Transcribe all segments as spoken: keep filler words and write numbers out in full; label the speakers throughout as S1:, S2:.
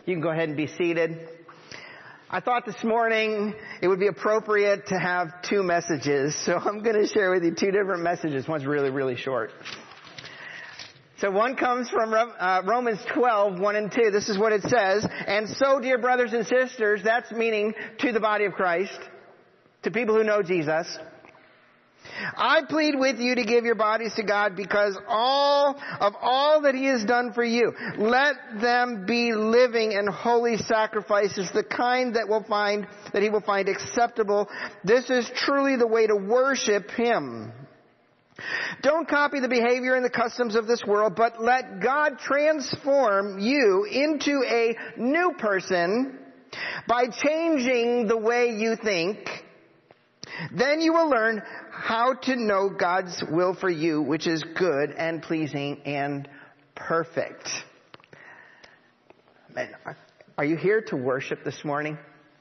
S1: You can go ahead and be seated. I thought this morning it would be appropriate to have two messages, so I'm going to share with you two different messages. One's really, really short. So one comes from uh, Romans twelve, one and two. This is what it says. And so, dear brothers and sisters, that's meaning to the body of Christ, to people who know Jesus. I plead with you to give your bodies to God because all of all that He has done for you, let them be living and holy sacrifices, the kind that will find, that He will find acceptable. This is truly the way to worship Him. Don't copy the behavior and the customs of this world, but let God transform you into a new person by changing the way you think. Then you will learn how to know God's will for you, which is good and pleasing and perfect. Man, are you here to worship this morning?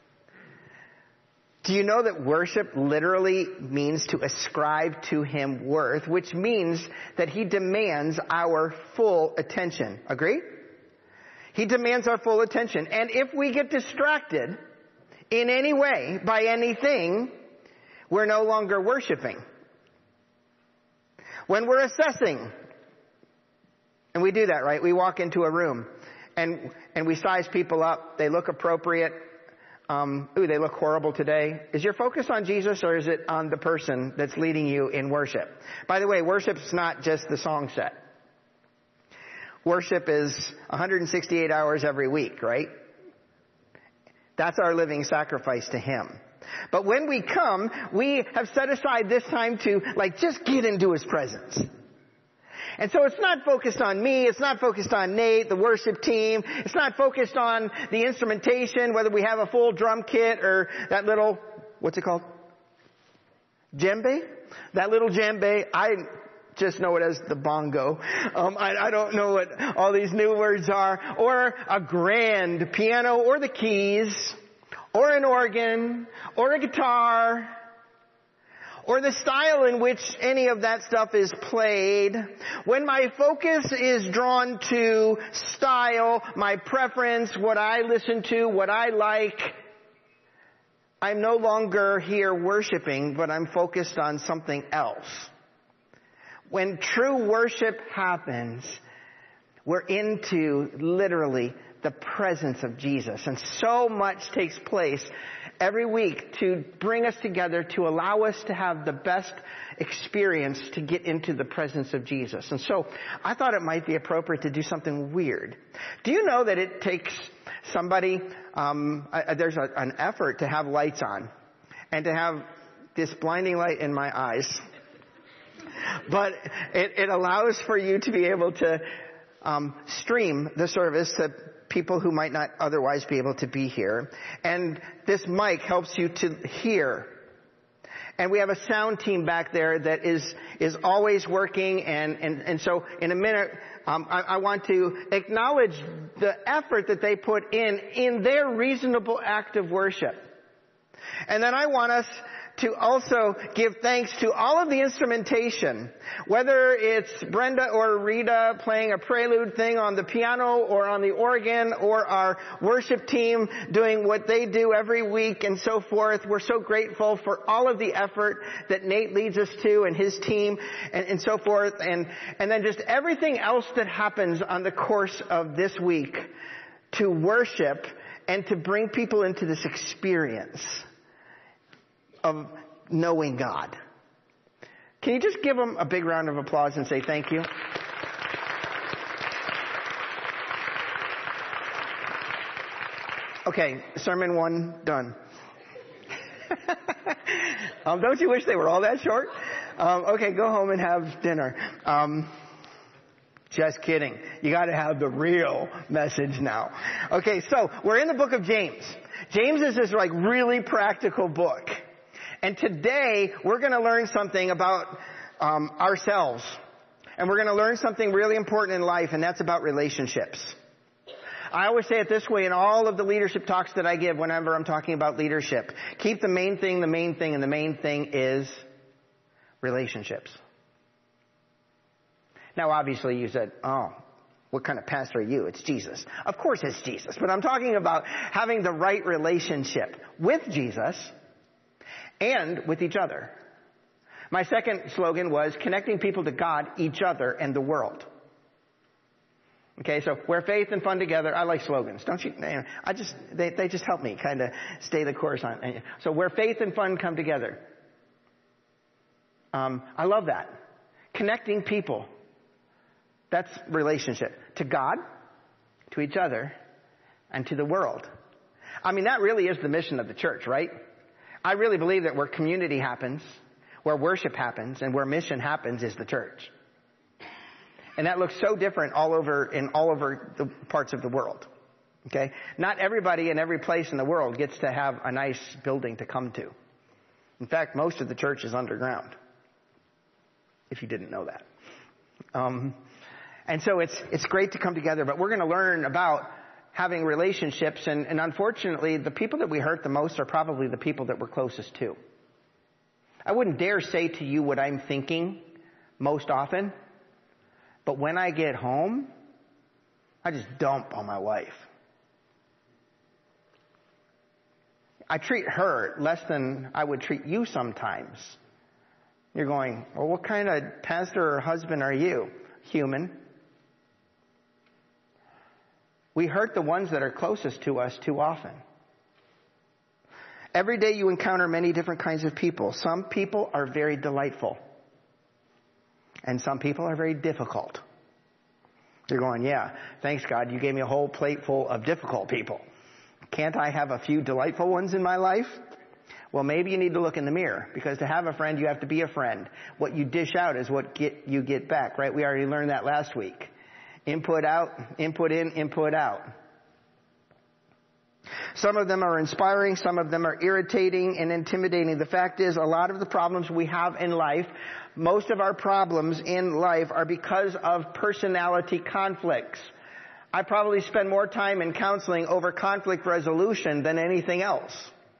S1: Do you know that worship literally means to ascribe to Him worth, which means that He demands our full attention. Agree? He demands our full attention. And if we get distracted in any way by anything, we're no longer worshiping. When we're assessing, and we do that, right? We walk into a room and and we size people up. They look appropriate. Um, ooh, they look horrible today. Is your focus on Jesus or is it on the person that's leading you in worship? By the way, worship's not just the song set. Worship is one hundred sixty-eight hours every week, right? That's our living sacrifice to Him. But when we come, we have set aside this time to, like, just get into His presence. And so it's not focused on me, it's not focused on Nate, the worship team, it's not focused on the instrumentation, whether we have a full drum kit or that little, what's it called? Djembe? That little djembe, I just know it as the bongo. Um, I, I don't know what all these new words are. Or a grand piano or the keys. Or an organ, or a guitar, or the style in which any of that stuff is played. When my focus is drawn to style, my preference, what I listen to, what I like, I'm no longer here worshiping, but I'm focused on something else. When true worship happens, we're into literally the presence of Jesus. And so much takes place every week to bring us together, to allow us to have the best experience to get into the presence of Jesus. And so I thought it might be appropriate to do something weird. Do you know that it takes somebody, um, I, there's a, an effort to have lights on and to have this blinding light in my eyes. But it, it allows for you to be able to um, stream the service to people who might not otherwise be able to be here. And this mic helps you to hear. And we have a sound team back there that is is always working. And, and, and so in a minute, um, I, I want to acknowledge the effort that they put in in their reasonable act of worship. And then I want us to also give thanks to all of the instrumentation, whether it's Brenda or Rita playing a prelude thing on the piano or on the organ, or our worship team doing what they do every week and so forth. We're so grateful for all of the effort that Nate leads us to and his team and, and so forth. And, and then just everything else that happens on the course of this week to worship and to bring people into this experience of knowing God. Can you just give them a big round of applause and say thank you? Okay, sermon one done. um, don't you wish they were all that short? Um, okay, go home and have dinner. Um, just kidding. You got to have the real message now. Okay, so we're in the book of James. James is this like really practical book. And today, we're going to learn something about um, ourselves. And we're going to learn something really important in life, and that's about relationships. I always say it this way in all of the leadership talks that I give whenever I'm talking about leadership. Keep the main thing the main thing, and the main thing is relationships. Now, obviously, you said, oh, What kind of pastor are you? It's Jesus. Of course it's Jesus. But I'm talking about having the right relationship with Jesus and with each other. My second slogan was connecting people to God, each other, and the world. Okay, so where faith and fun together. I like slogans, don't you? I just they they just help me kind of stay the course on. So where faith and fun come together. Um, I love that. Connecting people. That's relationship to God, to each other, and to the world. I mean, that really is the mission of the church, right? I really believe that where community happens, where worship happens, and where mission happens is the church. And that looks so different all over in all over the parts of the world. Okay? Not everybody in every place in the world gets to have a nice building to come to. In fact, most of the church is underground. If you didn't know that. Um, and so it's it's great to come together, but we're going to learn about having relationships, and, and unfortunately, the people that we hurt the most are probably the people that we're closest to. I wouldn't dare say to you what I'm thinking most often, but when I get home, I just dump on my wife. I treat her less than I would treat you sometimes. You're going, well, what kind of pastor or husband are you? Human. We hurt the ones that are closest to us too often. Every day you encounter many different kinds of people. Some people are very delightful. And some people are very difficult. You're going, yeah, thanks God, you gave me a whole plate full of difficult people. Can't I have a few delightful ones in my life? Well, maybe you need to look in the mirror, because to have a friend, you have to be a friend. What you dish out is what get, you get back, right? We already learned that last week. Input out, input in, input out. Some of them are inspiring, some of them are irritating and intimidating. The fact is, a lot of the problems we have in life, most of our problems in life are because of personality conflicts. I probably spend more time in counseling over conflict resolution than anything else.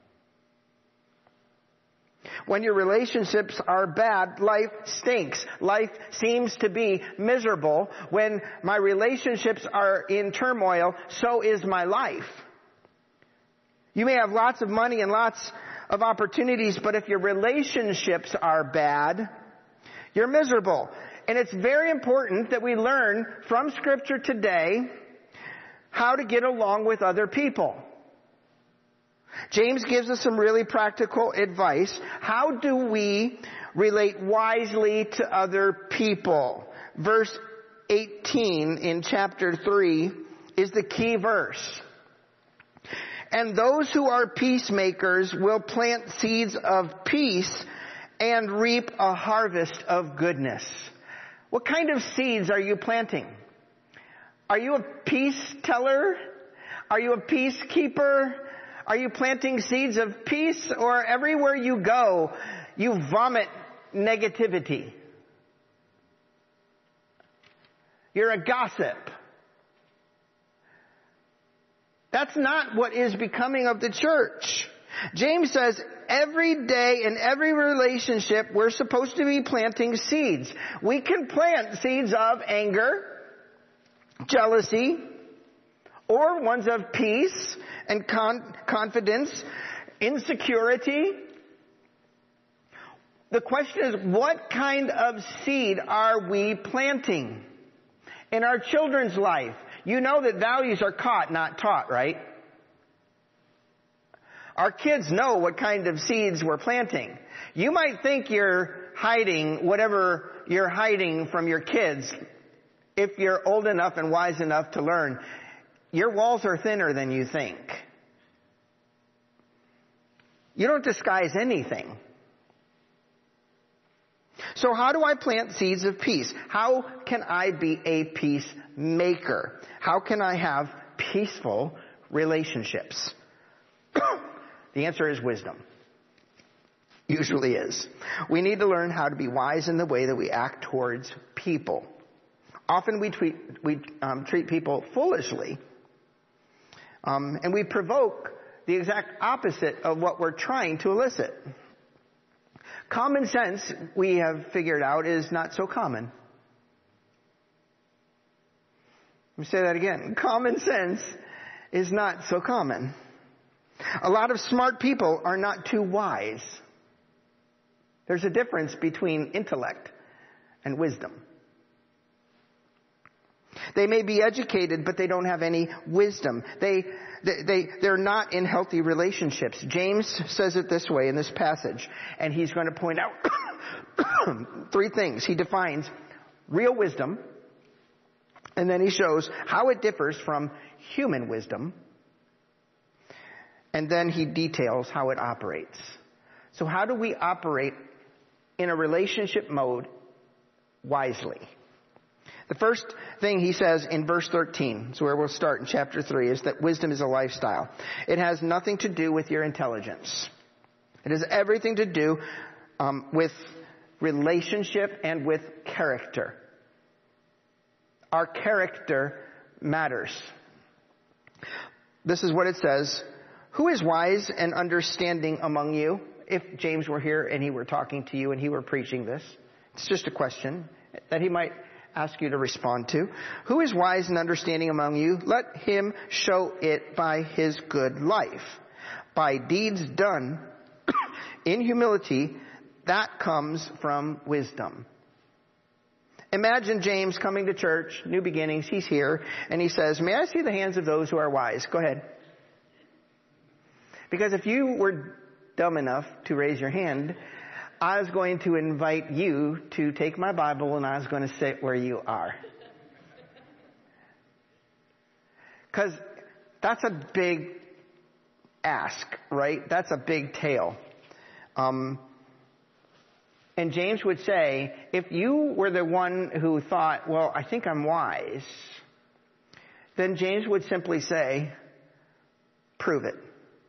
S1: When your relationships are bad, life stinks. Life seems to be miserable. When my relationships are in turmoil, so is my life. You may have lots of money and lots of opportunities, but if your relationships are bad, you're miserable. And it's very important that we learn from Scripture today how to get along with other people. James gives us some really practical advice. How do we relate wisely to other people? Verse eighteen in chapter three is the key verse. And those who are peacemakers will plant seeds of peace and reap a harvest of goodness. What kind of seeds are you planting? Are you a peace teller? Are you a peacekeeper? Are you planting seeds of peace, or everywhere you go, you vomit negativity? You're a gossip. That's not what is becoming of the church. James says every day in every relationship we're supposed to be planting seeds. We can plant seeds of anger, jealousy, or ones of peace and con- confidence, insecurity. The question is, what kind of seed are we planting in our children's life? You know that values are caught, not taught, right? Our kids know what kind of seeds we're planting. You might think you're hiding whatever you're hiding from your kids if you're old enough and wise enough to learn. Your walls are thinner than you think. You don't disguise anything. So how do I plant seeds of peace? How can I be a peacemaker? How can I have peaceful relationships? The answer is wisdom. Usually is. We need to learn how to be wise in the way that we act towards people. Often we treat, we, um, treat people foolishly. Um, and we provoke the exact opposite of what we're trying to elicit. Common sense, we have figured out, is not so common. Let me say that again. Common sense is not so common. A lot of smart people are not too wise. There's a difference between intellect and wisdom. They may be educated, but they don't have any wisdom. They, they, they, they're not in healthy relationships. James says it this way in this passage, and he's going to point out three things. He defines real wisdom, and then he shows how it differs from human wisdom, and then he details how it operates. So how do we operate in a relationship mode wisely? The first thing he says in verse thirteen, so where we'll start in chapter three, is that wisdom is a lifestyle. It has nothing to do with your intelligence. It has everything to do um, with relationship and with character. Our character matters. This is what it says. Who is wise and understanding among you? If James were here and he were talking to you and he were preaching this, it's just a question that he might ask you to respond to. Who is wise and understanding among you? Let him show it by his good life, by deeds done in humility. That comes from wisdom. Imagine James coming to church, New Beginnings, he's here, and he says, may I see the hands of those who are wise? Go ahead. Because if you were dumb enough to raise your hand, I was going to invite you to take my Bible and I was going to sit where you are. Because that's a big ask, right? That's a big tale. Um, and James would say, if you were the one who thought, well, I think I'm wise, then James would simply say, prove it.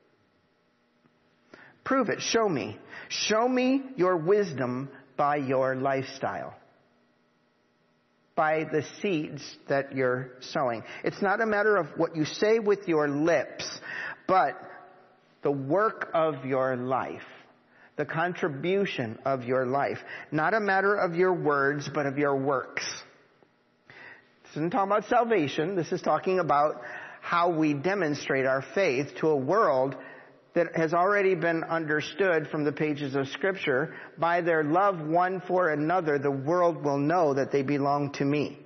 S1: Prove it. Show me. Show me your wisdom by your lifestyle. By the seeds that you're sowing. It's not a matter of what you say with your lips, but the work of your life. The contribution of your life. Not a matter of your words, but of your works. This isn't talking about salvation. This is talking about how we demonstrate our faith to a world that has already been understood from the pages of Scripture. By their love one for another, the world will know that they belong to me.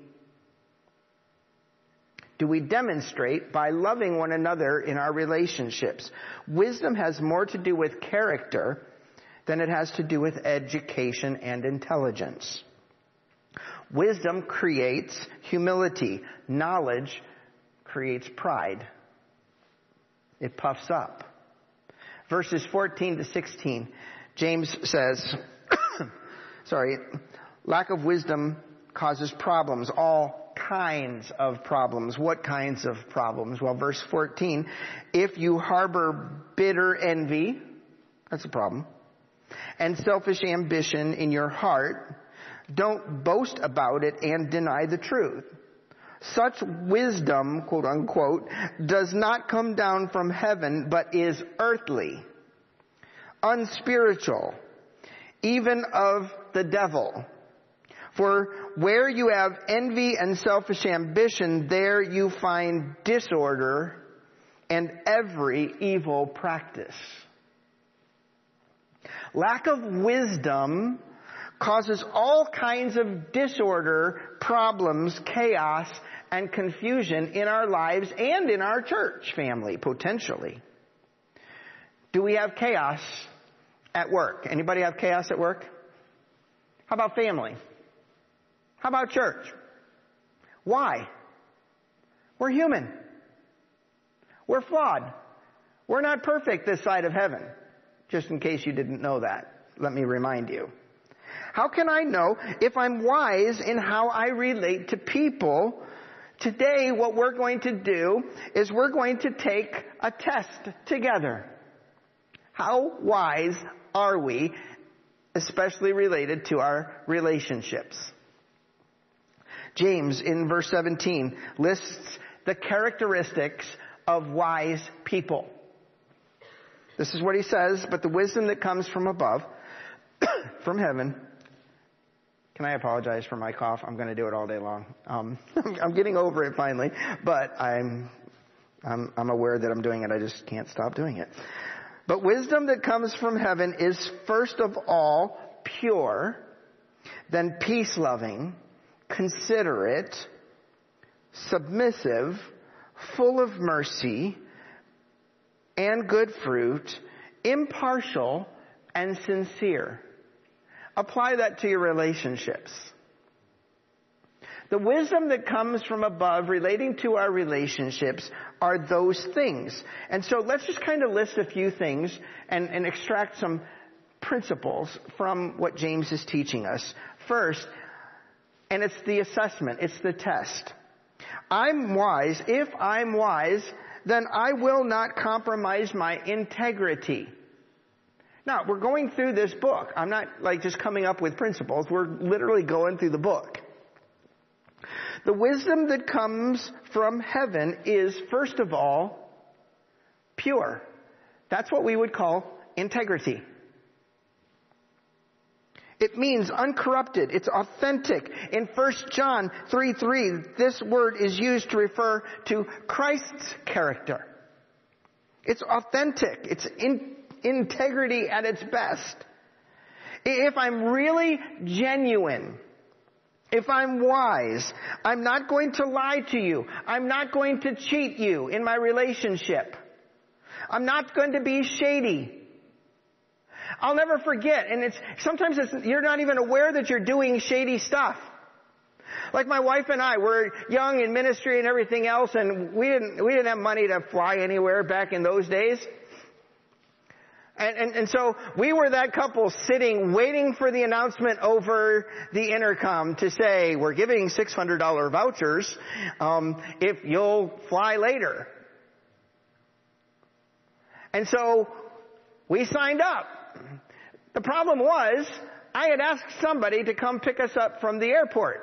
S1: Do we demonstrate by loving one another in our relationships? Wisdom has more to do with character than it has to do with education and intelligence. Wisdom creates humility. Knowledge creates pride. It puffs up. Verses fourteen to sixteen, James says, sorry, lack of wisdom causes problems, all kinds of problems. What kinds of problems? Well, verse fourteen, if you harbor bitter envy, that's a problem, and selfish ambition in your heart, don't boast about it and deny the truth. Such wisdom, quote unquote, does not come down from heaven, but is earthly, unspiritual, even of the devil. For where you have envy and selfish ambition, there you find disorder and every evil practice. Lack of wisdom causes all kinds of disorder, problems, chaos, and confusion in our lives and in our church family, potentially. Do we have chaos at work? Anybody have chaos at work? How about family? How about church? Why? We're human. We're flawed. We're not perfect this side of heaven. Just in case you didn't know that, let me remind you. How can I know if I'm wise in how I relate to people? Today, what we're going to do is we're going to take a test together. How wise are we, especially related to our relationships? James, in verse seventeen, lists the characteristics of wise people. This is what he says, but the wisdom that comes from above, from heaven, Can I apologize for my cough? I'm going to do it all day long. Um, I'm getting over it finally, but I'm, I'm, I'm aware that I'm doing it. I just can't stop doing it. But wisdom that comes from heaven is first of all pure, then peace-loving, considerate, submissive, full of mercy and good fruit, impartial and sincere. Apply that to your relationships. The wisdom that comes from above relating to our relationships are those things. And so let's just kind of list a few things and, and extract some principles from what James is teaching us. First, and it's the assessment, it's the test. I'm wise. If I'm wise, then I will not compromise my integrity. Now, we're going through this book. I'm not like just coming up with principles. We're literally going through the book. The wisdom that comes from heaven is, first of all, pure. That's what we would call integrity. It means uncorrupted. It's authentic. In First John three three, this word is used to refer to Christ's character. It's authentic. It's in integrity at its best. If I'm really genuine, if I'm wise, I'm not going to lie to you. I'm not going to cheat you in my relationship. I'm not going to be shady. I'll never forget, and it's sometimes it's, you're not even aware that you're doing shady stuff. Like my wife and I were young in ministry and everything else, and we didn't we didn't have money to fly anywhere back in those days. And, and, and so we were that couple sitting, waiting for the announcement over the intercom to say, we're giving six hundred dollars vouchers um, if you'll fly later. And so we signed up. The problem was, I had asked somebody to come pick us up from the airport.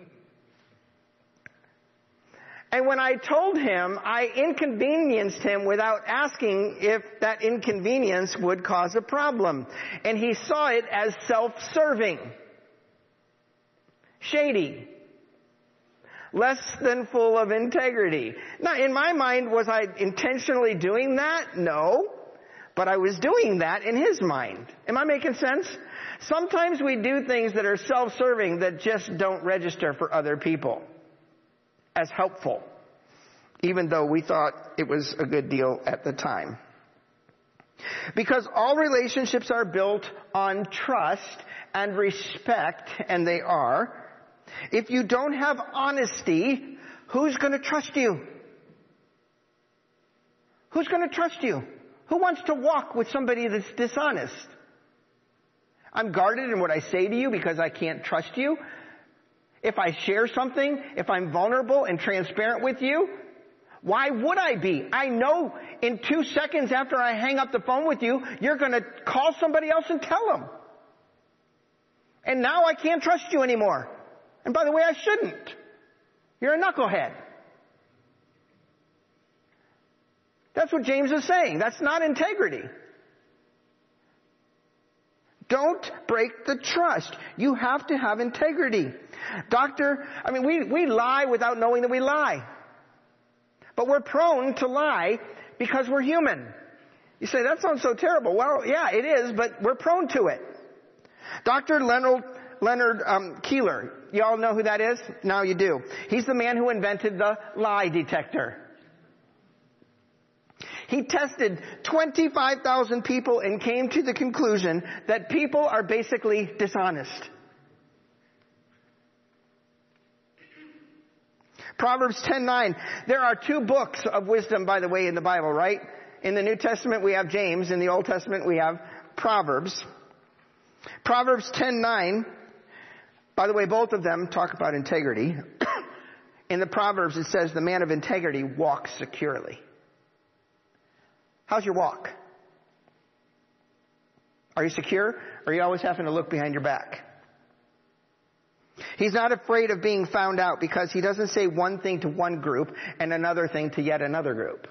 S1: And when I told him, I inconvenienced him without asking if that inconvenience would cause a problem. And he saw it as self-serving, shady, less than full of integrity. Now, in my mind, was I intentionally doing that? No. But I was doing that in his mind. Am I making sense? Sometimes we do things that are self-serving that just don't register for other people as helpful, even though we thought it was a good deal at the time. Because all relationships are built on trust and respect, and they are. If you don't have honesty, who's going to trust you? Who's going to trust you? Who wants to walk with somebody that's dishonest? I'm guarded in what I say to you because I can't trust you. If I share something, if I'm vulnerable and transparent with you, why would I be? I know in two seconds after I hang up the phone with you, you're going to call somebody else and tell them. And now I can't trust you anymore. And by the way, I shouldn't. You're a knucklehead. That's what James is saying. That's not integrity. Don't break the trust. You have to have integrity. Doctor, I mean, we, we lie without knowing that we lie. But we're prone to lie because we're human. You say, that sounds so terrible. Well, yeah, it is, but we're prone to it. Doctor Leonard, Leonard um, Keeler, you all know who that is? Now you do. He's the man who invented the lie detector. He tested twenty-five thousand people and came to the conclusion that people are basically dishonest. Proverbs ten nine. There are two books of wisdom, by the way, in the Bible, right? In the New Testament we have James. In the Old Testament we have Proverbs. Proverbs ten nine. By the way, both of them talk about integrity. In the Proverbs it says the man of integrity walks securely. How's your walk? Are you secure? Or are you always having to look behind your back? He's not afraid of being found out because he doesn't say one thing to one group and another thing to yet another group.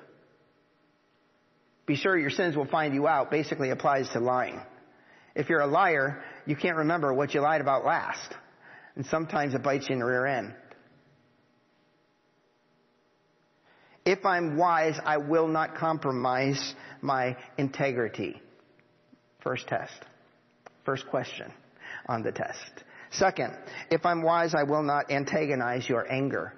S1: Be sure your sins will find you out basically applies to lying. If you're a liar, you can't remember what you lied about last. And sometimes it bites you in the rear end. If I'm wise, I will not compromise my integrity. First test. First question on the test. Second, if I'm wise, I will not antagonize your anger.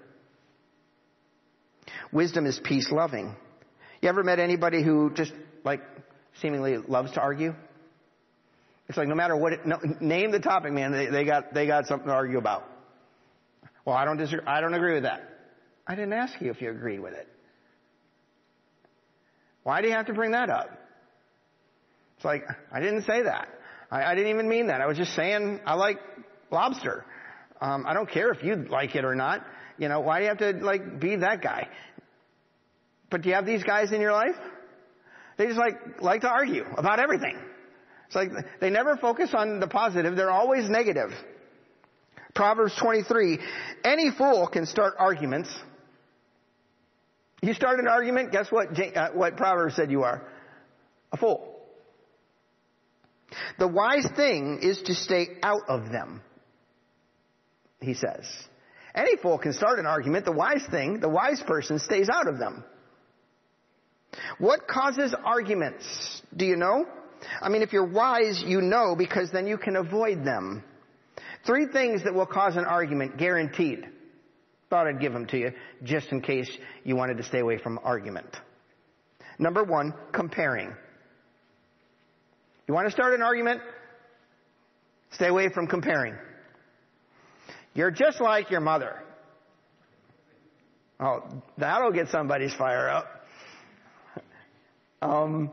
S1: Wisdom is peace-loving. You ever met anybody who just, like, seemingly loves to argue? It's like no matter what it, no, name the topic, man, they, they got they got something to argue about. Well, I don't disagree, I don't agree with that. I didn't ask you if you agreed with it. Why do you have to bring that up? It's like, I didn't say that. I, I didn't even mean that. I was just saying I like lobster. Um, I don't care if you like it or not. You know, why do you have to, like, be that guy? But do you have these guys in your life? They just like like to argue about everything. It's like they never focus on the positive. They're always negative. Proverbs twenty-three, any fool can start arguments. You start an argument, guess what? Uh, what Proverbs said you are? A fool. The wise thing is to stay out of them, he says. Any fool can start an argument. The wise thing, the wise person stays out of them. What causes arguments? Do you know? I mean, if you're wise, you know, because then you can avoid them. Three things that will cause an argument, guaranteed. Thought I'd give them to you, just in case you wanted to stay away from argument. Number one, comparing. You want to start an argument? Stay away from comparing. You're just like your mother. Oh, that'll get somebody's fire up. Um,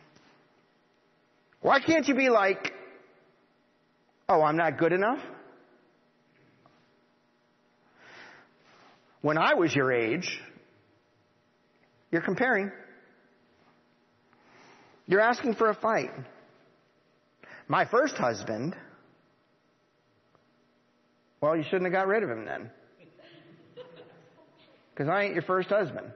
S1: why can't you be like, oh, I'm not good enough? When I was your age, you're comparing. You're asking for a fight. My first husband, well, you shouldn't have got rid of him then. Because I ain't your first husband.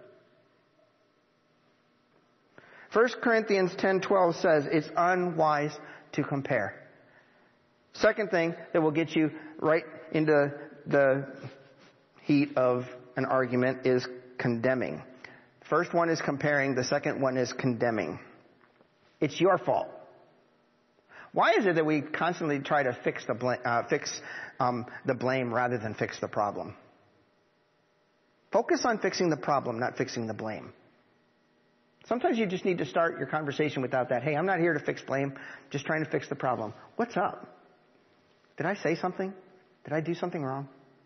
S1: First Corinthians ten twelve says it's unwise to compare. Second thing that will get you right into the heat of an argument is condemning. First one is comparing. The second one is condemning. It's your fault. Why is it that we constantly try to fix the blame, uh, fix um, the blame rather than fix the problem? Focus on fixing the problem, not fixing the blame. Sometimes you just need to start your conversation without that. Hey, I'm not here to fix blame. Just trying to fix the problem. What's up? Did I say something? Did I do something wrong?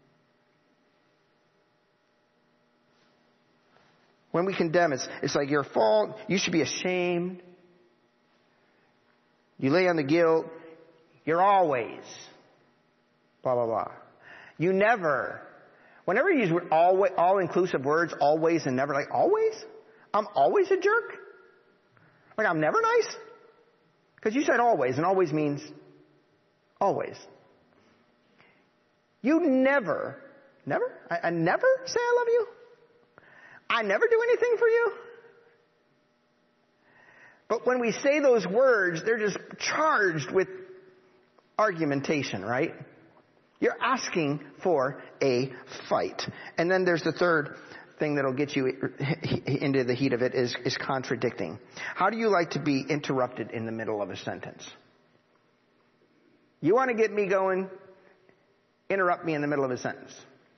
S1: When we condemn, it's, it's like your fault. You should be ashamed. You lay on the guilt. You're always. Blah, blah, blah. You never. Whenever you use all, all-inclusive words, always and never, like always? I'm always a jerk? Like I'm never nice? Because you said always, and always means always. You never, never? I, I never say I love you? I never do anything for you? But when we say those words, they're just charged with argumentation, right? You're asking for a fight. And then there's the third thing that'll get you into the heat of it is, is contradicting. How do you like to be interrupted in the middle of a sentence? You want to get me going? Interrupt me in the middle of a sentence.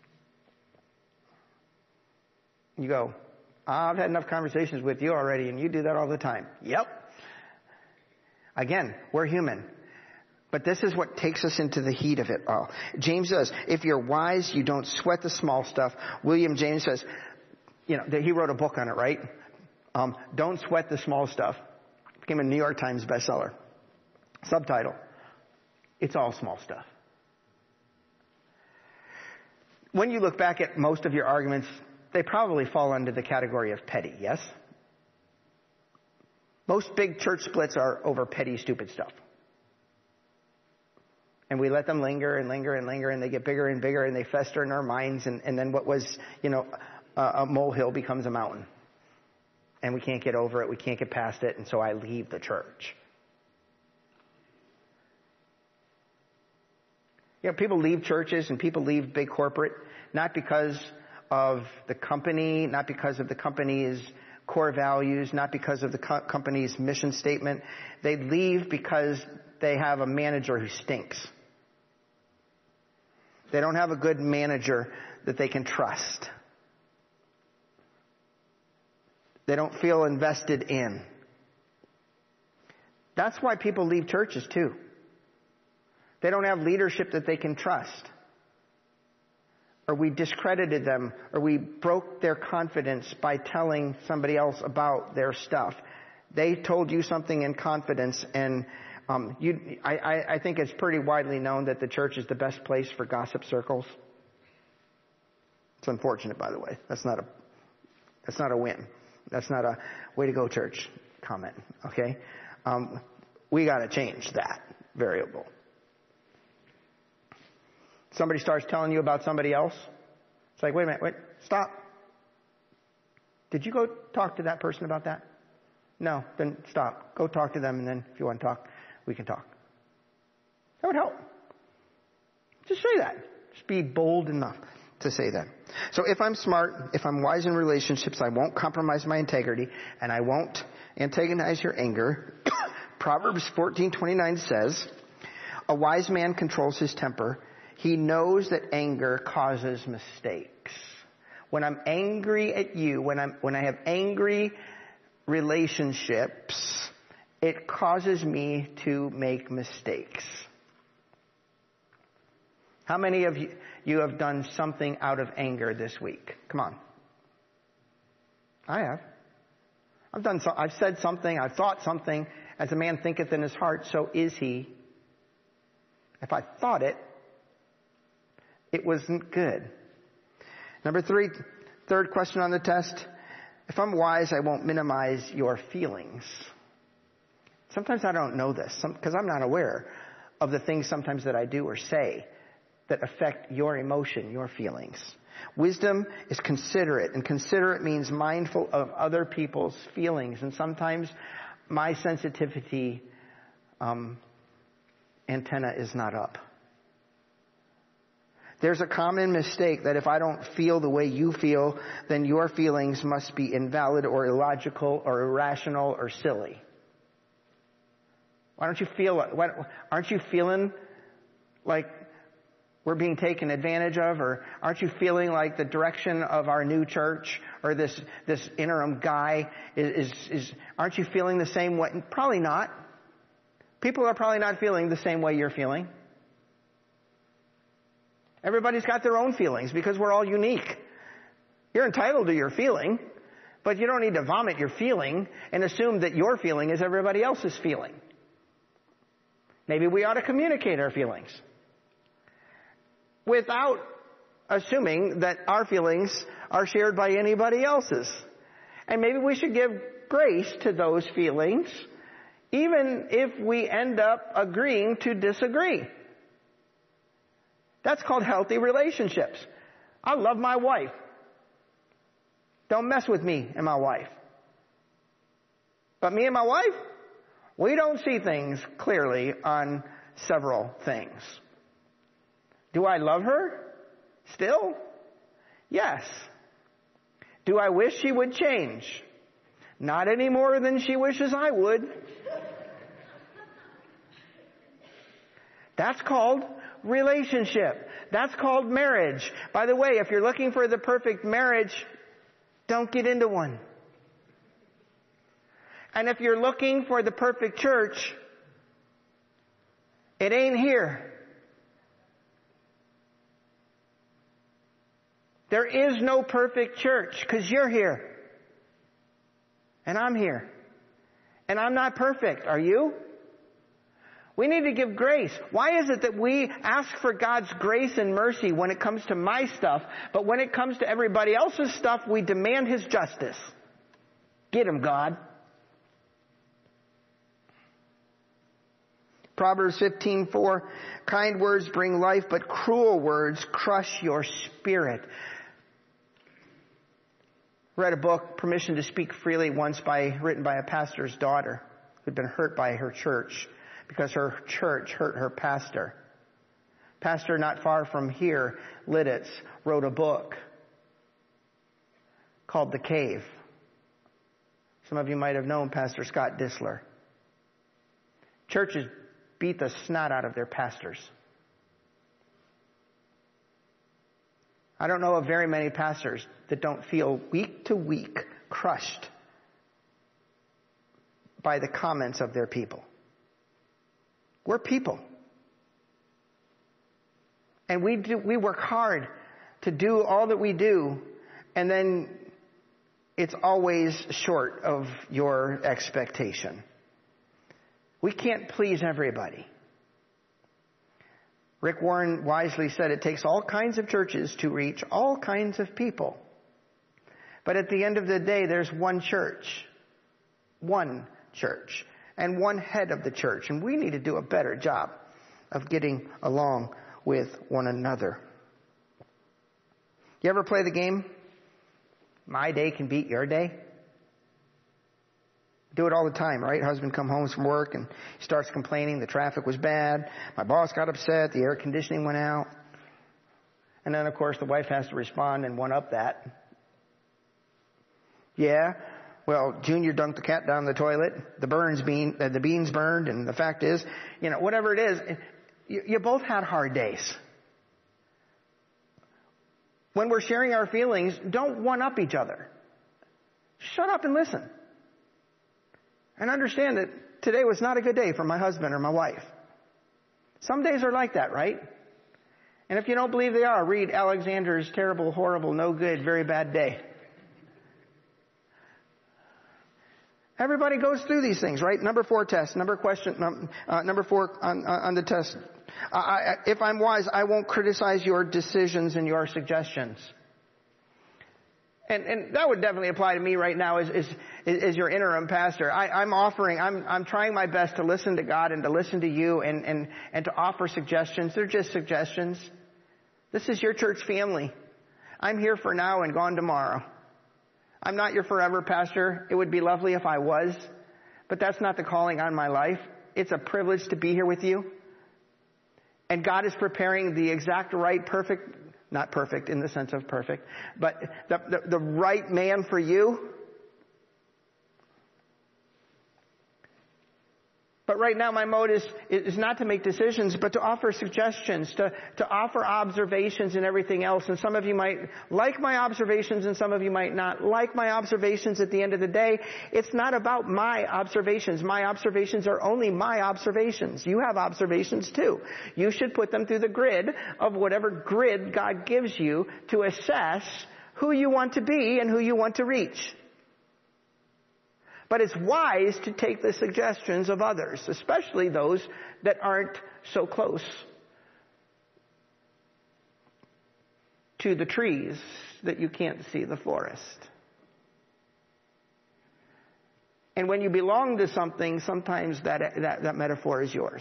S1: You go, I've had enough conversations with you already, and you do that all the time. Yep. Again, we're human. But this is what takes us into the heat of it all. James says, if you're wise, you don't sweat the small stuff. William James says, you know, he wrote a book on it, right? Um, don't sweat the small stuff. Became a New York Times bestseller. Subtitle, it's all small stuff. When you look back at most of your arguments, they probably fall under the category of petty, yes? Most big church splits are over petty, stupid stuff. And we let them linger and linger and linger, and they get bigger and bigger, and they fester in our minds, and, and then what was, you know, a, a molehill becomes a mountain. And we can't get over it, we can't get past it, and so I leave the church. You know, people leave churches and people leave big corporate, not because of the company, not because of the company's core values, not because of the co- company's mission statement. They leave because they have a manager who stinks. They don't have a good manager that they can trust. They don't feel invested in. That's why people leave churches too. They don't have leadership that they can trust. Or we discredited them, or we broke their confidence by telling somebody else about their stuff. They told you something in confidence, and um, you, I, I, I think it's pretty widely known that the church is the best place for gossip circles. It's unfortunate, by the way. That's not a, that's not a win. That's not a way to go, church comment. Okay, um, we got to change that variable. Somebody starts telling you about somebody else. It's like, wait a minute, wait, stop. Did you go talk to that person about that? No, then stop. Go talk to them, and then if you want to talk, we can talk. That would help. Just say that. Just be bold enough to say that. So if I'm smart, if I'm wise in relationships, I won't compromise my integrity, and I won't antagonize your anger. Proverbs fourteen twenty-nine says, a wise man controls his temper. He knows that anger causes mistakes. When I'm angry at you, when I'm when I have angry relationships, it causes me to make mistakes. How many of you, you have done something out of anger this week? Come on. I have. I've done so, I've said something, I've thought something. As a man thinketh in his heart, so is he. If I thought it, it wasn't good. Number three, third question on the test. If I'm wise, I won't minimize your feelings. Sometimes I don't know this because I'm not aware of the things sometimes that I do or say that affect your emotion, your feelings. Wisdom is considerate, and considerate means mindful of other people's feelings. And sometimes my sensitivity um, antenna is not up. There's a common mistake that if I don't feel the way you feel, then your feelings must be invalid or illogical or irrational or silly. Why don't you feel, why, aren't you feeling like we're being taken advantage of? Or aren't you feeling like the direction of our new church or this, this interim guy is, is, is, aren't you feeling the same way? Probably not. People are probably not feeling the same way you're feeling. Everybody's got their own feelings because we're all unique. You're entitled to your feeling, but you don't need to vomit your feeling and assume that your feeling is everybody else's feeling. Maybe we ought to communicate our feelings without assuming that our feelings are shared by anybody else's. And maybe we should give grace to those feelings, even if we end up agreeing to disagree. That's called healthy relationships. I love my wife. Don't mess with me and my wife. But me and my wife, we don't see things clearly on several things. Do I love her still? Yes. Do I wish she would change? Not any more than she wishes I would. That's called relationship. That's called marriage. By the way, if you're looking for the perfect marriage, don't get into one. And if you're looking for the perfect church, it ain't here. There is no perfect church because you're here. And I'm here. And I'm not perfect. Are you? We need to give grace. Why is it that we ask for God's grace and mercy when it comes to my stuff, but when it comes to everybody else's stuff, we demand His justice? Get Him, God. Proverbs fifteen four, kind words bring life, but cruel words crush your spirit. Read a book, Permission to Speak Freely, once by written by a pastor's daughter who'd been hurt by her church because her church hurt her pastor. Pastor not far from here, Lidditz, wrote a book called The Cave. Some of you might have known Pastor Scott Disler. Churches beat the snot out of their pastors. I don't know of very many pastors that don't feel week to week crushed by the comments of their people. We're people. And we do, we work hard to do all that we do, and then it's always short of your expectation. We can't please everybody. Rick Warren wisely said it takes all kinds of churches to reach all kinds of people. But at the end of the day, there's one church. One church. And one head of the church. And we need to do a better job of getting along with one another. You ever play the game? My day can beat your day? Do it all the time, right? Husband come home from work and he starts complaining the traffic was bad. My boss got upset. The air conditioning went out. And then, of course, the wife has to respond and one up that. Yeah, well, Junior dunked the cat down the toilet. The burns bean, uh, the beans burned. And the fact is, you know, whatever it is, you, you both had hard days. When we're sharing our feelings, don't one up each other. Shut up and listen. And understand that today was not a good day for my husband or my wife. Some days are like that, right? And if you don't believe they are, read Alexander's terrible, horrible, no good, very bad day. Everybody goes through these things, right? Number four test. Number question. Uh, number four on, on the test. Uh, I, if I'm wise, I won't criticize your decisions and your suggestions. And, and that would definitely apply to me right now as, as, as your interim pastor. I, I'm offering, I'm, I'm trying my best to listen to God and to listen to you and, and, and to offer suggestions. They're just suggestions. This is your church family. I'm here for now and gone tomorrow. I'm not your forever pastor. It would be lovely if I was, but that's not the calling on my life. It's a privilege to be here with you. And God is preparing the exact right, perfect, not perfect in the sense of perfect, but the, the, the right man for you. But right now my mode is, is not to make decisions, but to offer suggestions, to, to offer observations and everything else. And some of you might like my observations and some of you might not like my observations. At the end of the day, it's not about my observations. My observations are only my observations. You have observations too. You should put them through the grid of whatever grid God gives you to assess who you want to be and who you want to reach. But it's wise to take the suggestions of others, especially those that aren't so close to the trees that you can't see the forest. And when you belong to something, sometimes that, that, that metaphor is yours.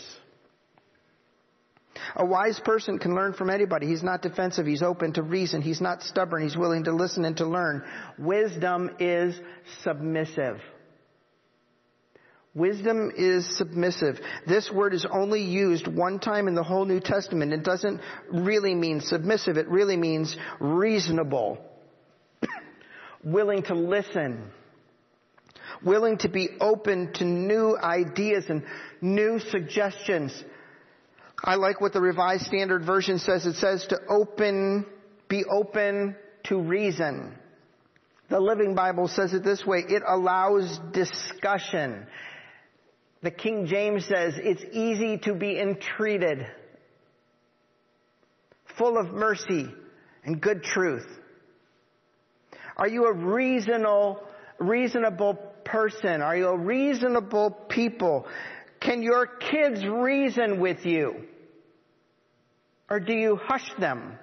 S1: A wise person can learn from anybody. He's not defensive. He's open to reason. He's not stubborn. He's willing to listen and to learn. Wisdom is submissive. Wisdom is submissive. This word is only used one time in the whole New Testament. It doesn't really mean submissive. It really means reasonable. Willing to listen. Willing to be open to new ideas and new suggestions. I like what the Revised Standard Version says. It says to open, be open to reason. The Living Bible says it this way. It allows discussion. The King James says it's easy to be entreated, full of mercy and good truth. Are you a reasonable, reasonable person? Are you a reasonable people? Can your kids reason with you? Or do you hush them?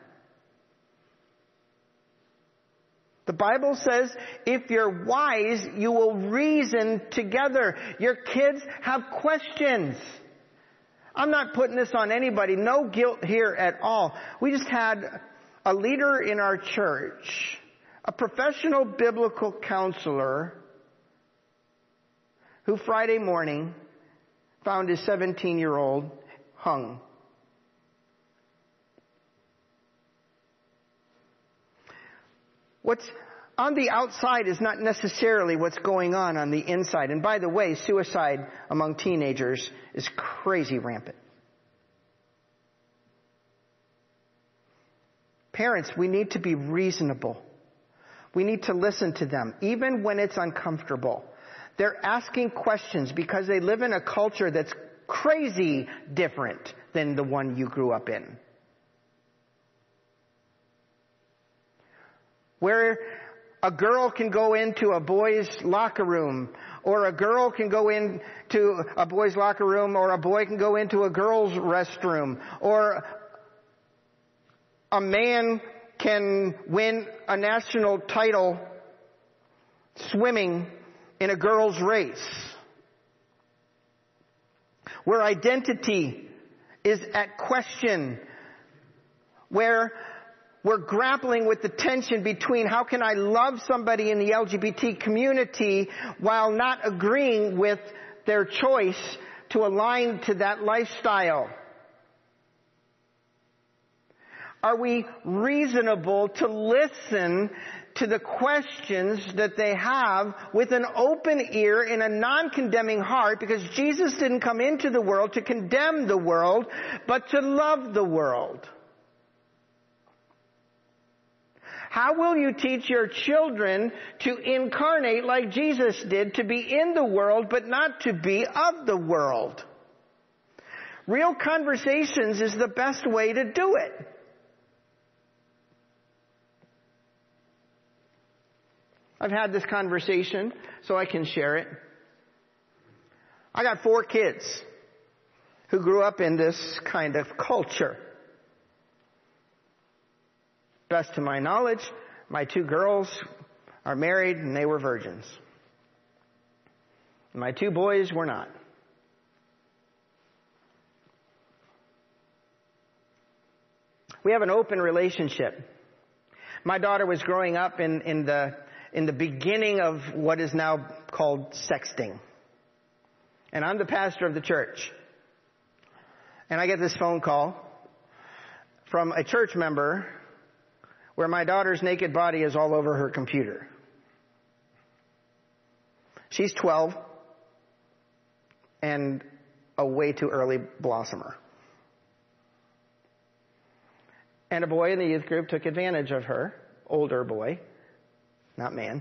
S1: The Bible says if you're wise, you will reason together. Your kids have questions. I'm not putting this on anybody. No guilt here at all. We just had a leader in our church, a professional biblical counselor, who Friday morning found his seventeen-year-old hung What's on the outside is not necessarily what's going on on the inside. And by the way, suicide among teenagers is crazy rampant. Parents, we need to be reasonable. We need to listen to them, even when it's uncomfortable. They're asking questions because they live in a culture that's crazy different than the one you grew up in. Where a girl can go into a boy's locker room, or a girl can go into a boy's locker room, or a boy can go into a girl's restroom, or a man can win a national title swimming in a girl's race. Where identity is at question. Where we're grappling with the tension between how can I love somebody in the L G B T community while not agreeing with their choice to align to that lifestyle. Are we reasonable to listen to the questions that they have with an open ear and a non-condemning heart? Because Jesus didn't come into the world to condemn the world, but to love the world. How will you teach your children to incarnate like Jesus did, to be in the world, but not to be of the world? Real conversations is the best way to do it. I've had this conversation, so I can share it. I got four kids who grew up in this kind of culture. Best to my knowledge, my two girls are married and they were virgins. My two boys were not. We have an open relationship. My daughter was growing up in, in the in the beginning of what is now called sexting. And I'm the pastor of the church. And I get this phone call from a church member where my daughter's naked body is all over her computer. She's twelve and a way too early blossomer. And a boy in the youth group took advantage of her, older boy, not man.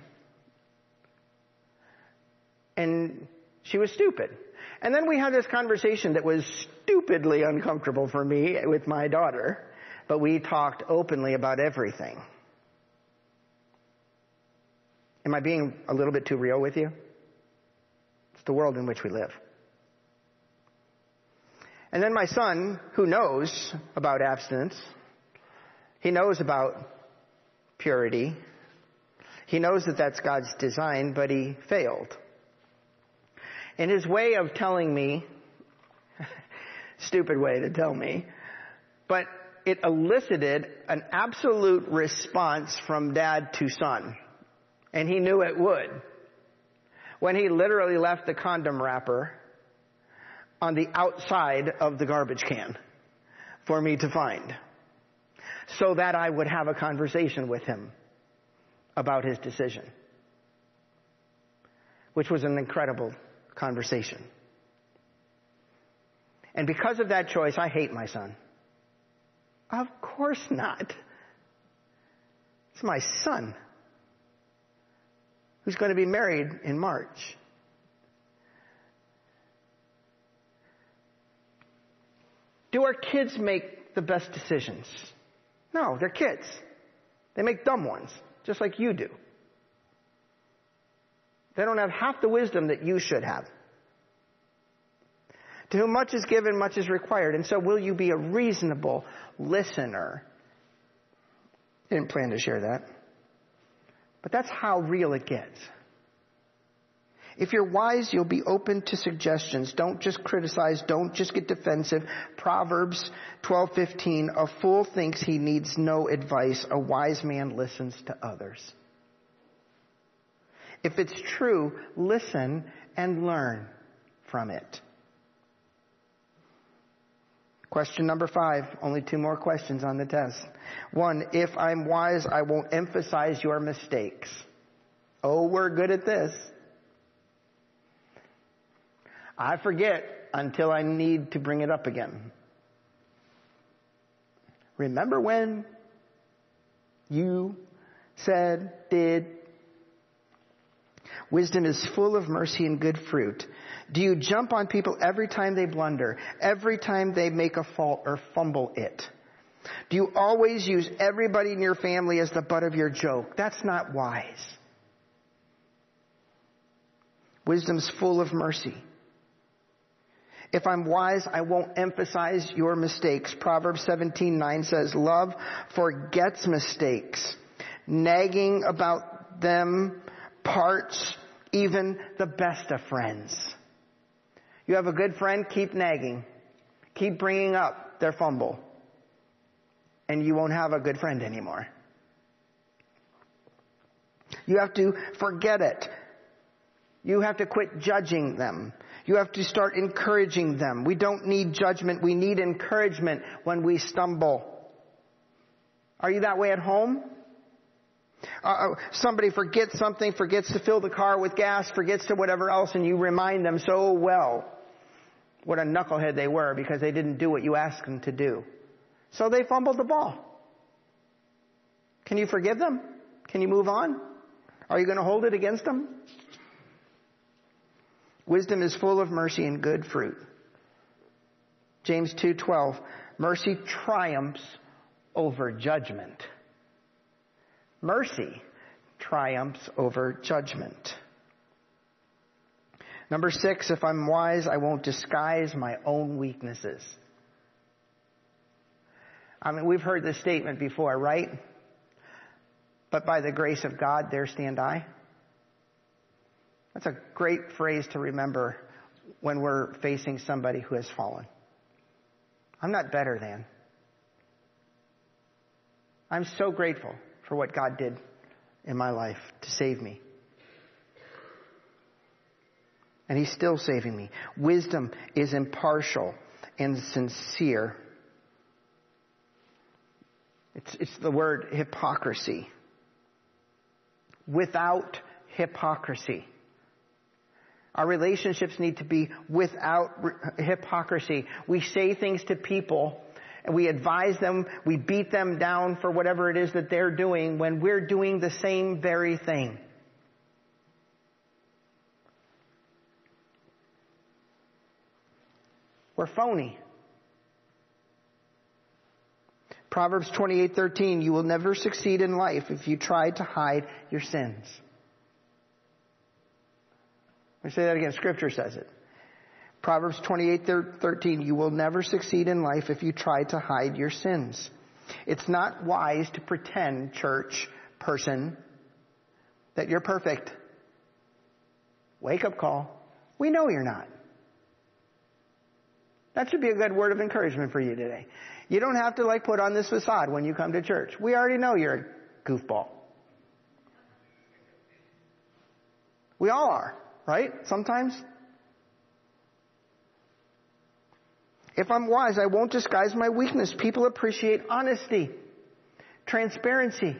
S1: And she was stupid. And then we had this conversation that was stupidly uncomfortable for me with my daughter, but we talked openly about everything. Am I being a little bit too real with you? It's the world in which we live. And then my son, who knows about abstinence, he knows about purity. He knows that that's God's design, but he failed. And his way of telling me, stupid way to tell me, but it elicited an absolute response from dad to son. And he knew it would. When he literally left the condom wrapper on the outside of the garbage can for me to find, so that I would have a conversation with him about his decision, which was an incredible conversation. And because of that choice, I hate my son. Of course not. It's my son who's going to be married in March. Do our kids make the best decisions? No, they're kids. They make dumb ones, just like you do. They don't have half the wisdom that you should have. To whom much is given, much is required. And so will you be a reasonable listener? I didn't plan to share that. But that's how real it gets. If you're wise, you'll be open to suggestions. Don't just criticize. Don't just get defensive. Proverbs twelve fifteen, a fool thinks he needs no advice. A wise man listens to others. If it's true, listen and learn from it. Question number five. Only two more questions on the test. One, if I'm wise, I won't emphasize your mistakes. Oh, we're good at this. I forget until I need to bring it up again. Remember when you said, did. Wisdom is full of mercy and good fruit. Do you jump on people every time they blunder, every time they make a fault or fumble it? Do you always use everybody in your family as the butt of your joke? That's not wise. Wisdom's full of mercy. If I'm wise, I won't emphasize your mistakes. Proverbs seventeen nine says, love forgets mistakes. Nagging about them parts even the best of friends. You have a good friend, keep nagging. Keep bringing up their fumble. And you won't have a good friend anymore. You have to forget it. You have to quit judging them. You have to start encouraging them. We don't need judgment. We need encouragement when we stumble. Are you that way at home? Uh, somebody forgets something, forgets to fill the car with gas, forgets to whatever else, and you remind them so well what a knucklehead they were because they didn't do what you asked them to do. So they fumbled the ball. Can you forgive them? Can you move on? Are you going to hold it against them? Wisdom is full of mercy and good fruit. James two twelve, mercy triumphs over judgment. Mercy triumphs over judgment. Number six, if I'm wise, I won't disguise my own weaknesses. I mean, we've heard this statement before, right? But by the grace of God, there stand I. That's a great phrase to remember when we're facing somebody who has fallen. I'm not better than. I'm so grateful for what God did in my life to save me. And He's still saving me. Wisdom is impartial and sincere. It's, it's the word hypocrisy. Without hypocrisy. Our relationships need to be without hypocrisy. We say things to people and we advise them, we beat them down for whatever it is that they're doing when we're doing the same very thing. We're phony. Proverbs twenty-eight thirteen, you will never succeed in life if you try to hide your sins. Let me say that again. Scripture says it. Proverbs twenty-eight thirteen, you will never succeed in life if you try to hide your sins. It's not wise to pretend, church person, that you're perfect. Wake up call. We know you're not. That should be a good word of encouragement for you today. You don't have to like put on this facade when you come to church. We already know you're a goofball. We all are, right? Sometimes. If I'm wise, I won't disguise my weakness. People appreciate honesty, transparency.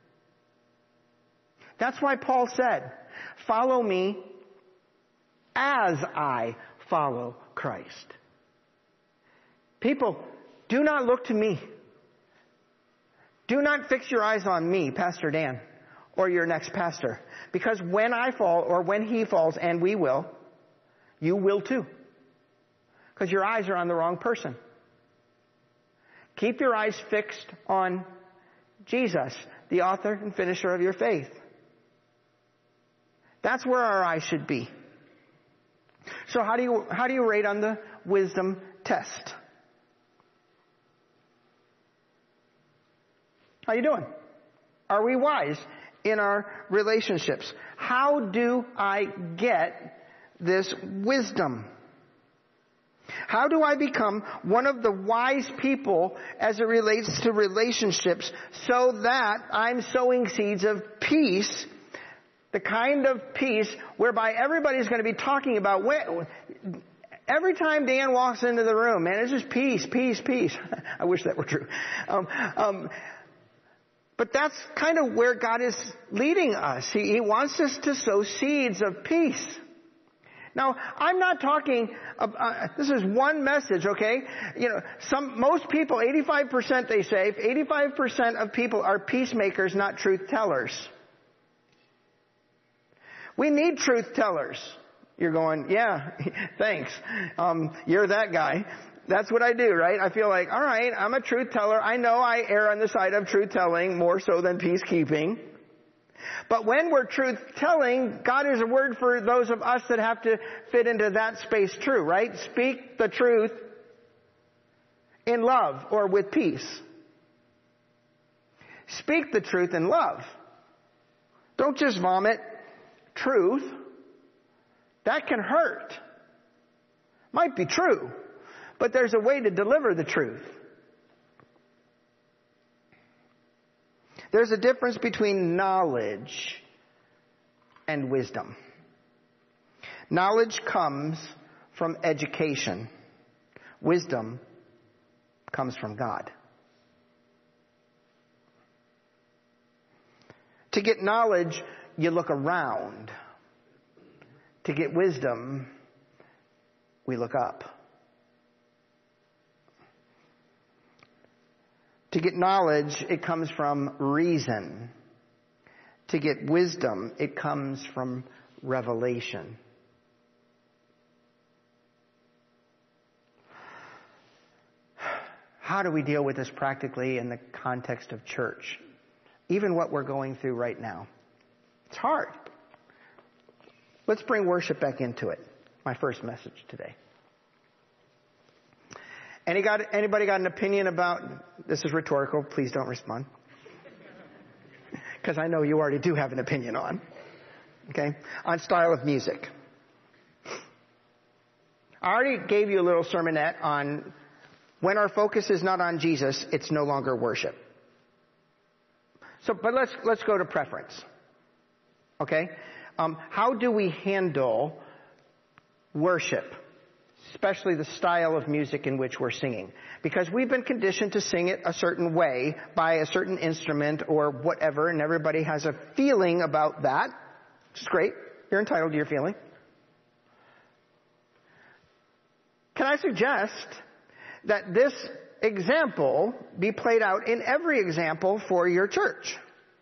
S1: That's why Paul said, follow me as I follow Christ. People, do not look to me. Do not fix your eyes on me, Pastor Dan, or your next pastor. Because when I fall, or when he falls, and we will, you will too. Because your eyes are on the wrong person. Keep your eyes fixed on Jesus, the author and finisher of your faith. That's where our eyes should be. So how do you, how do you rate on the wisdom test? How you doing? Are we wise in our relationships? How do I get this wisdom? How do I become one of the wise people as it relates to relationships so that I'm sowing seeds of peace, the kind of peace whereby everybody's going to be talking about when, every time Dan walks into the room, man, it's just peace, peace, peace. I wish that were true. Um, um, but that's kind of where God is leading us. He, he wants us to sow seeds of peace. Now, I'm not talking, uh, this is one message, okay? You know, some, most people, eighty-five percent they say, eighty-five percent of people are peacemakers, not truth tellers. We need truth tellers. You're going, yeah, thanks. Um, you're that guy. That's what I do, right? I feel like, all right, I'm a truth teller. I know I err on the side of truth telling more so than peacekeeping. But when we're truth telling, God is a word for those of us that have to fit into that space true, right? Speak the truth in love or with peace. Speak the truth in love. Don't just vomit truth. That can hurt. Might be true, but there's a way to deliver the truth. There's a difference between knowledge and wisdom. Knowledge comes from education. Wisdom comes from God. To get knowledge, you look around. To get wisdom, we look up. To get knowledge, it comes from reason. To get wisdom, it comes from revelation. How do we deal with this practically in the context of church? Even what we're going through right now. It's hard. Let's bring worship back into it. My first message today. Any got, anybody got an opinion about, this is rhetorical, please don't respond. Because I know you already do have an opinion on. Okay? On style of music. I already gave you a little sermonette on when our focus is not on Jesus, it's no longer worship. So, but let's, let's go to preference. Okay? Um, how do we handle worship? Especially the style of music in which we're singing. Because we've been conditioned to sing it a certain way by a certain instrument or whatever, and everybody has a feeling about that, which is great. You're entitled to your feeling. Can I suggest that this example be played out in every example for your church?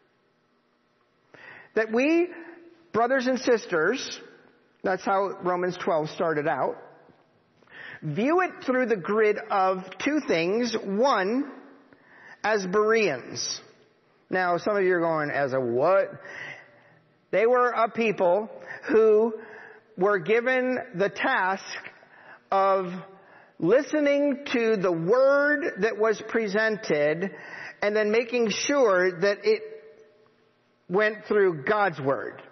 S1: That we, brothers and sisters, that's how Romans twelve started out, view it through the grid of two things. One, as Bereans. Now, some of you are going, as a what? They were a people who were given the task of listening to the word that was presented and then making sure that it went through God's word.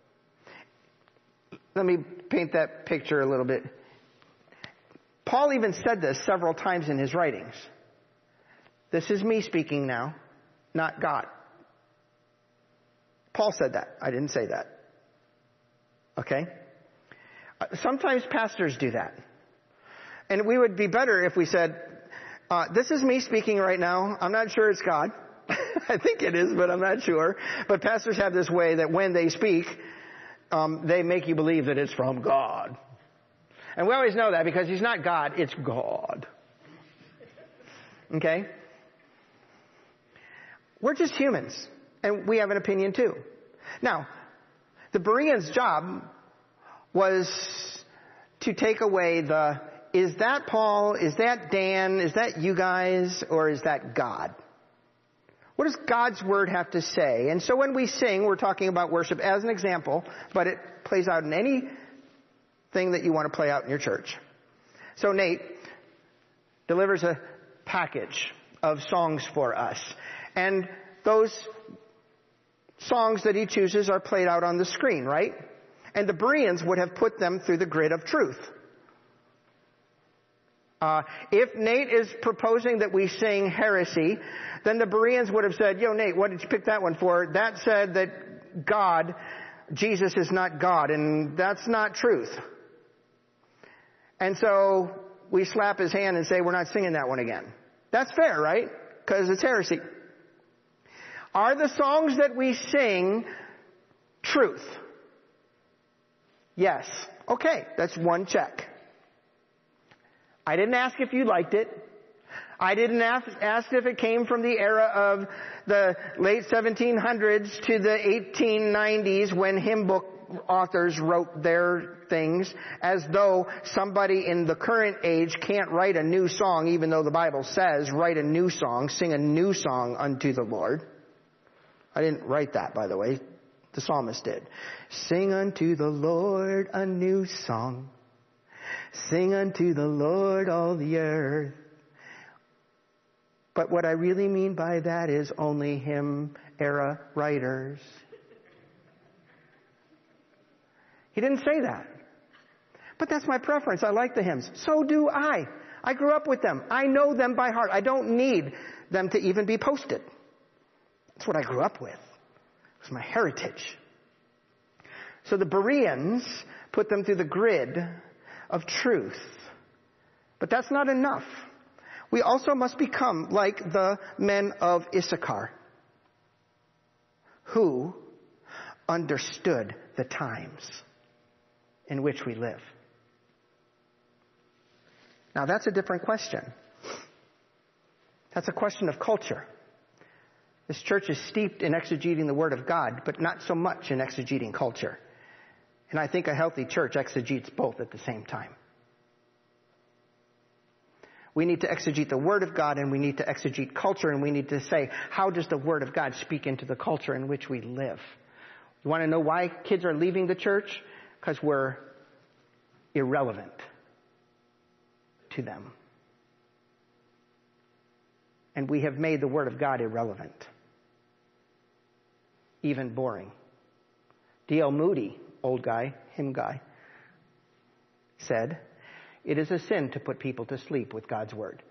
S1: Let me paint that picture a little bit. Paul even said this several times in his writings. This is me speaking now, not God. Paul said that. I didn't say that. Okay? Sometimes pastors do that. And we would be better if we said, uh, this is me speaking right now. I'm not sure it's God. I think it is, but I'm not sure. But pastors have this way that when they speak, um, they make you believe that it's from God. And we always know that because he's not God, it's God. Okay? We're just humans, and we have an opinion too. Now, the Bereans' job was to take away the, is that Paul, is that Dan, is that you guys, or is that God? What does God's word have to say? And so when we sing, we're talking about worship as an example, but it plays out in any thing that you want to play out in your church. So Nate delivers a package of songs for us. And those songs that he chooses are played out on the screen, right? And the Bereans would have put them through the grid of truth. Uh, if Nate is proposing that we sing heresy, then the Bereans would have said, yo, Nate, what did you pick that one for? That said that God, Jesus is not God, and that's not truth. And so we slap his hand and say, we're not singing that one again. That's fair, right? Because it's heresy. Are the songs that we sing truth? Yes. Okay, that's one check. I didn't ask if you liked it. I didn't ask, ask if it came from the era of the late seventeen hundreds to the eighteen nineties when hymn book authors wrote their things, as though somebody in the current age can't write a new song, even though the Bible says, write a new song, sing a new song unto the Lord. I didn't write that, by the way. The psalmist did. Sing unto the Lord a new song. Sing unto the Lord all the earth. But what I really mean by that is only hymn era writers. He didn't say that. But that's my preference. I like the hymns. So do I. I grew up with them. I know them by heart. I don't need them to even be posted. That's what I grew up with. It was my heritage. So the Bereans put them through the grid of truth. But that's not enough. We also must become like the men of Issachar, who understood the times in which we live. Now that's a different question. That's a question of culture. This church is steeped in exegeting the Word of God, but not so much in exegeting culture. And I think a healthy church exegetes both at the same time. We need to exegete the Word of God, and we need to exegete culture, and we need to say, how does the Word of God speak into the culture in which we live? You want to know why kids are leaving the church? Because we're irrelevant to them. And we have made the Word of God irrelevant. Even boring. D L Moody, old guy, hymn guy, said, it is a sin to put people to sleep with God's Word.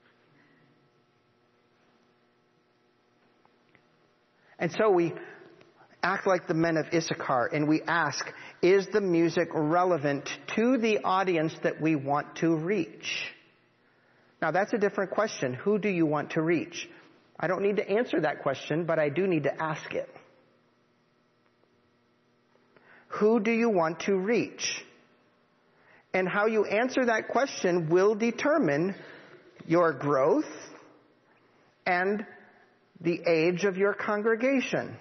S1: And so we act like the men of Issachar and we ask, is the music relevant to the audience that we want to reach? Now that's a different question. Who do you want to reach? I don't need to answer that question, but I do need to ask it. Who do you want to reach? And how you answer that question will determine your growth and the age of your congregation.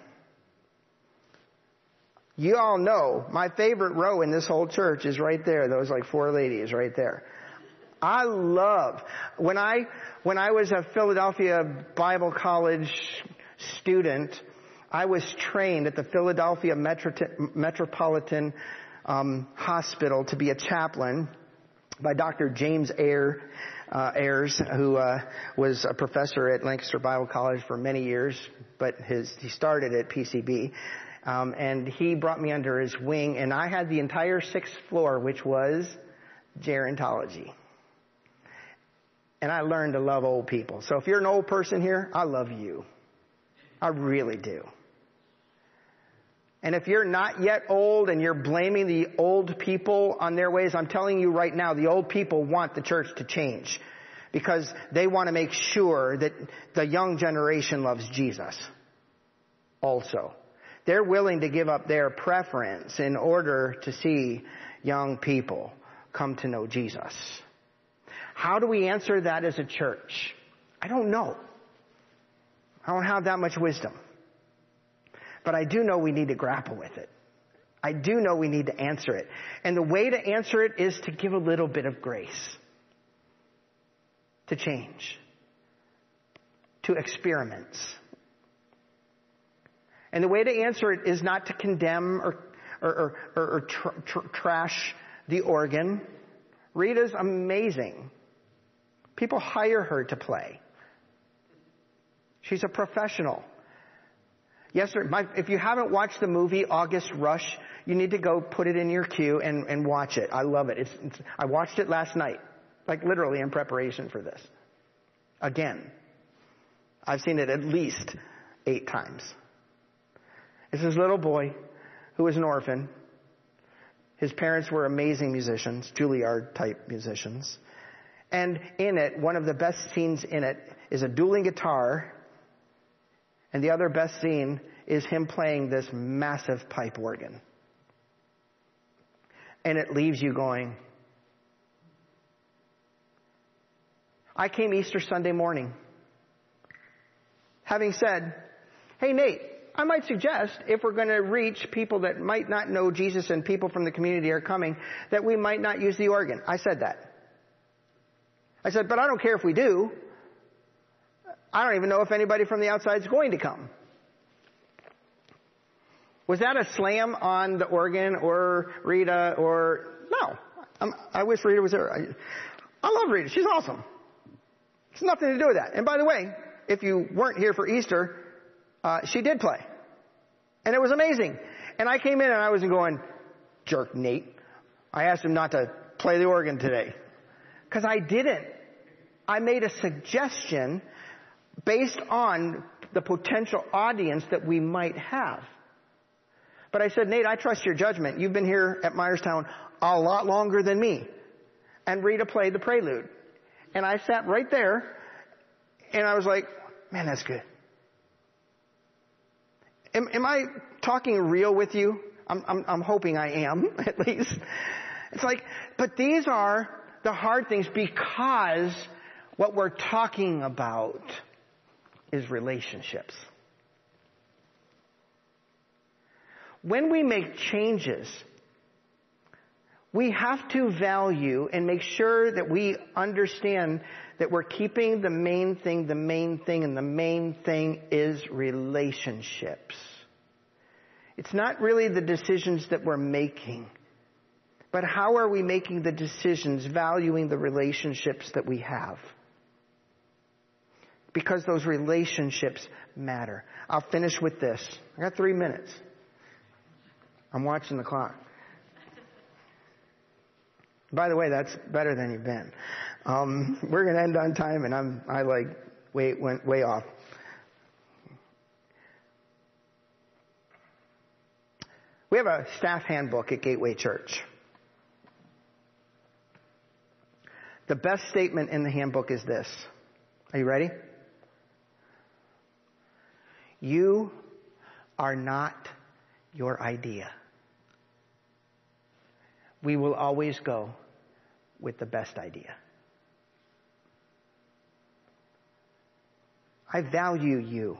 S1: You all know my favorite row in this whole church is right there. Those like four ladies right there. I love, when I, when I was a Philadelphia Bible College student, I was trained at the Philadelphia Metro- Metropolitan um, Hospital to be a chaplain by Doctor James Ayers, uh, Ayers, who uh, was a professor at Lancaster Bible College for many years, but his he started at P C B. Um, and he brought me under his wing, and I had the entire sixth floor, which was gerontology. And I learned to love old people. So if you're an old person here, I love you. I really do. And if you're not yet old and you're blaming the old people on their ways, I'm telling you right now, the old people want the church to change because they want to make sure that the young generation loves Jesus also. They're willing to give up their preference in order to see young people come to know Jesus. How do we answer that as a church? I don't know. I don't have that much wisdom. But I do know we need to grapple with it. I do know we need to answer it. And the way to answer it is to give a little bit of grace. To change. To experiments. And the way to answer it is not to condemn or, or, or, or, or tr- tr- trash the organ. Rita's amazing. People hire her to play. She's a professional. Yes, sir. My, if you haven't watched the movie August Rush, you need to go put it in your queue and, and watch it. I love it. It's, it's, I watched it last night, like literally in preparation for this. Again. I've seen it at least eight times. It's this little boy who is an orphan. His parents were amazing musicians, Juilliard type musicians. And in it, one of the best scenes in it is a dueling guitar. And the other best scene is him playing this massive pipe organ. And it leaves you going. I came Easter Sunday morning, having said, hey, Nate, I might suggest if we're going to reach people that might not know Jesus and people from the community are coming, that we might not use the organ. I said that. I said, but I don't care if we do. I don't even know if anybody from the outside is going to come. Was that a slam on the organ or Rita or... No. I'm, I wish Rita was there. I, I love Rita. She's awesome. It's nothing to do with that. And by the way, if you weren't here for Easter, uh, she did play. And it was amazing. And I came in and I wasn't going, jerk Nate. I asked him not to play the organ today. Because I didn't. I made a suggestion based on the potential audience that we might have. But I said, Nate, I trust your judgment. You've been here at Myerstown a lot longer than me. And Rita played the prelude. And I sat right there, and I was like, man, that's good. Am, am I talking real with you? I'm, I'm, I'm hoping I am, at least. It's like, but these are the hard things because what we're talking about is relationships. When we make changes, we have to value and make sure that we understand that we're keeping the main thing, the main thing, and the main thing is relationships. It's not really the decisions that we're making, but how are we making the decisions, valuing the relationships that we have? Because those relationships matter. I'll finish with this. I got three minutes. I'm watching the clock. By the way, that's better than you've been. Um, we're going to end on time, and I'm I like way went way off. We have a staff handbook at Gateway Church. The best statement in the handbook is this. Are you ready? You are not your idea. We will always go with the best idea. I value you.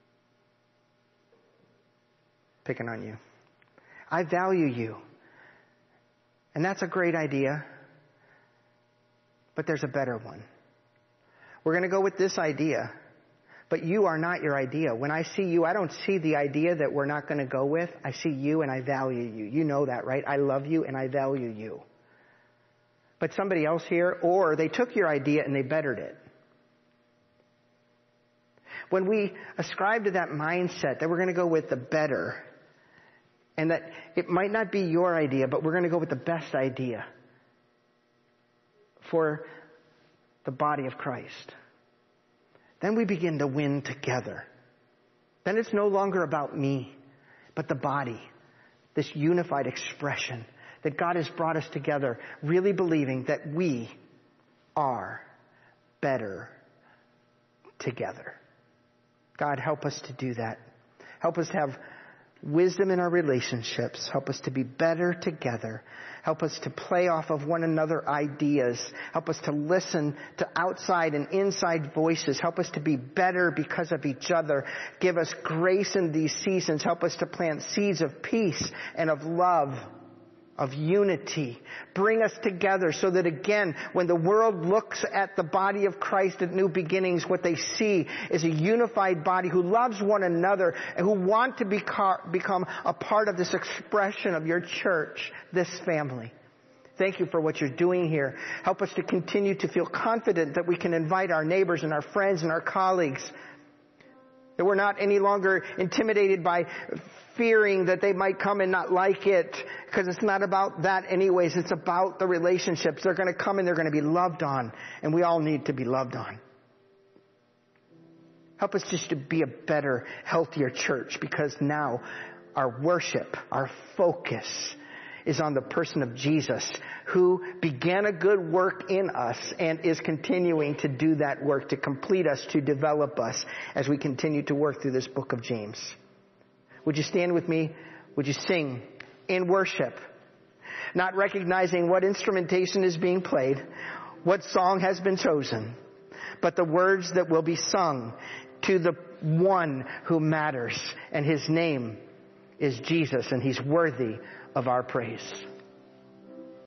S1: Picking on you. I value you. And that's a great idea. But there's a better one. We're going to go with this idea. But you are not your idea. When I see you, I don't see the idea that we're not going to go with. I see you and I value you. You know that, right? I love you and I value you. But somebody else here, or they took your idea and they bettered it. When we ascribe to that mindset that we're going to go with the better, and that it might not be your idea, but we're going to go with the best idea for the body of Christ, then we begin to win together. Then it's no longer about me, but the body, this unified expression that God has brought us together, really believing that we are better together. God, help us to do that. Help us to have wisdom in our relationships. Help us to be better together. Help us to play off of one another ideas. Help us to listen to outside and inside voices. Help us to be better because of each other. Give us grace in these seasons. Help us to plant seeds of peace and of love, of unity. Bring us together so that again, when the world looks at the body of Christ at New Beginnings, what they see is a unified body who loves one another and who want to beca- become a part of this expression of your church, this family. Thank you for what you're doing here. Help us to continue to feel confident that we can invite our neighbors and our friends and our colleagues. That we're not any longer intimidated by fearing that they might come and not like it, because it's not about that anyways. It's about the relationships. They're going to come and they're going to be loved on, and we all need to be loved on. Help us just to be a better, healthier church, because now our worship, our focus is on the person of Jesus, who began a good work in us and is continuing to do that work, to complete us, to develop us as we continue to work through this book of James. Would you stand with me? Would you sing in worship? Not recognizing what instrumentation is being played, what song has been chosen, but the words that will be sung to the one who matters, and his name is Jesus, and he's worthy of our praise.